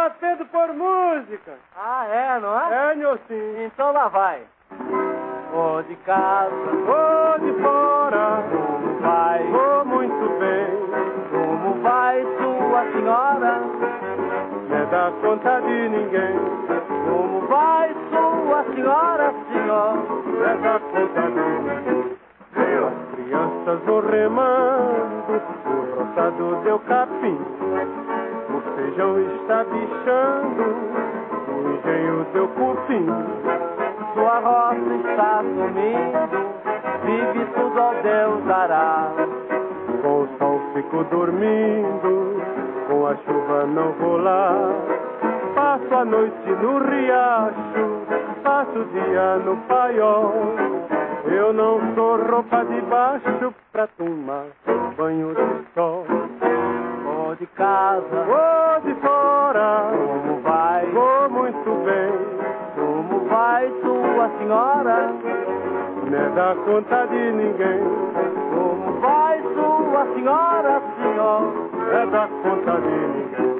batendo por música. Ah, é, não é? É, Nhocinho. Então lá vai. Vou de casa, Vou de fora, como vai? vou muito bem. Como vai sua senhora? Não é da conta de ninguém. Como vai sua senhora, senhor? Não é da conta de ninguém. As crianças vão remando, o roçado deu capim. O feijão está bichando, o engenho deu cupim. Sua roça está sumindo, vive tudo ao Deus dará. Com o sol fico dormindo, com a chuva não vou lá. Passo a noite no riacho, passo o dia no paiol. Eu não sou roupa de baixo pra tomar banho de sol. Vou de casa, Vou de fora, como vai? vou muito bem. Como vai sua senhora? Não é da conta de ninguém. Como vai sua senhora, senhor? É da conta de ninguém.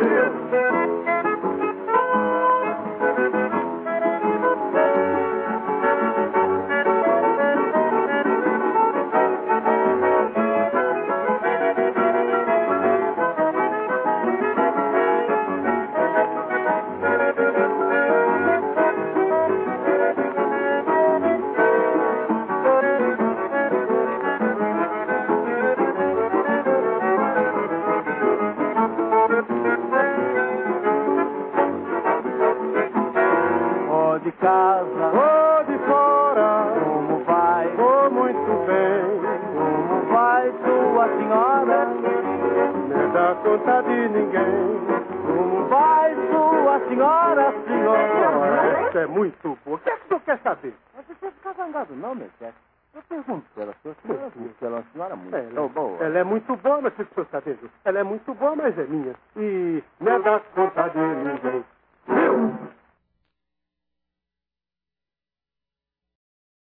Vou de casa, Vou de fora, como vai? vou muito bem. Como vai sua senhora? Não é da conta de ninguém. Como vai sua senhora, senhor? Isso é muito boa. O que é que o senhor quer saber? Mas você fica zangado não, meu chefe. Eu pergunto pela sua senhora, porque ela é uma senhora muito boa. Ela é muito boa, mas o senhor está vendo? Ela é muito boa, mas é minha. E não é da conta de ninguém. Viu?